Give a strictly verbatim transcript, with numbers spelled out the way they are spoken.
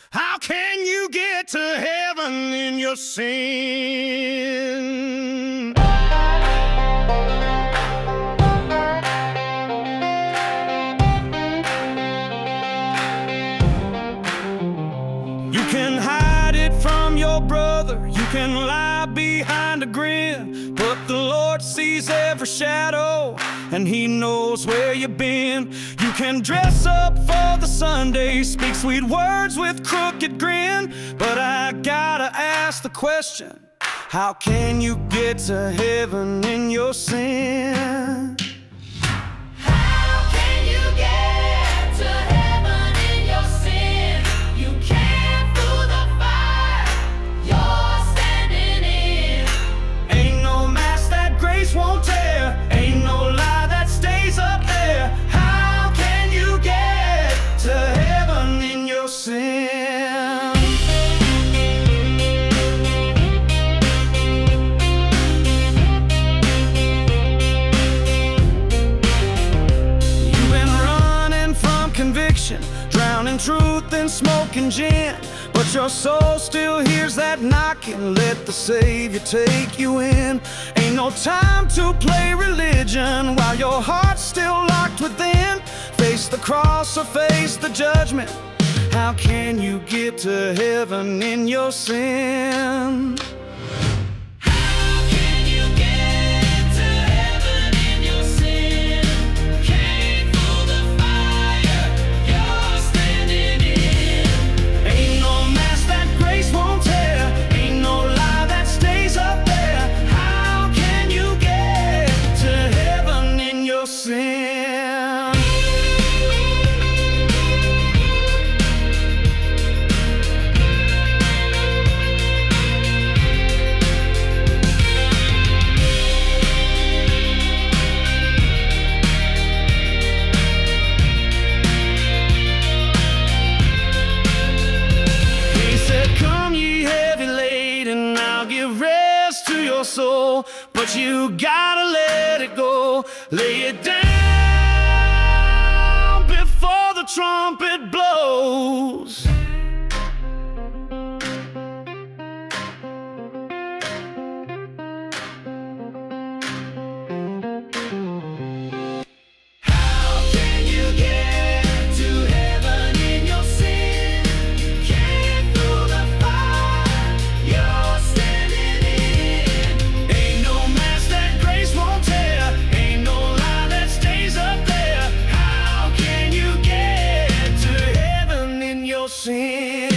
How can you get to heaven in your sin? You can hide it from your brother, you can lie behind a grin, but the Lord sees every shadow and He knows where you've been. You can dress up for the Sunday, speak sweet words with crooked grin, but I gotta ask the question, how can you get to heaven in your sin? Drowning truth in smoking gin, but your soul still hears that knocking. Let the Savior take you in. Ain't no time to play religion while your heart's still locked within. Face the cross or face the judgment. How can you get to heaven in your sin? Soul, but you gotta let it go. Lay it down before the trumpet blows. Sin.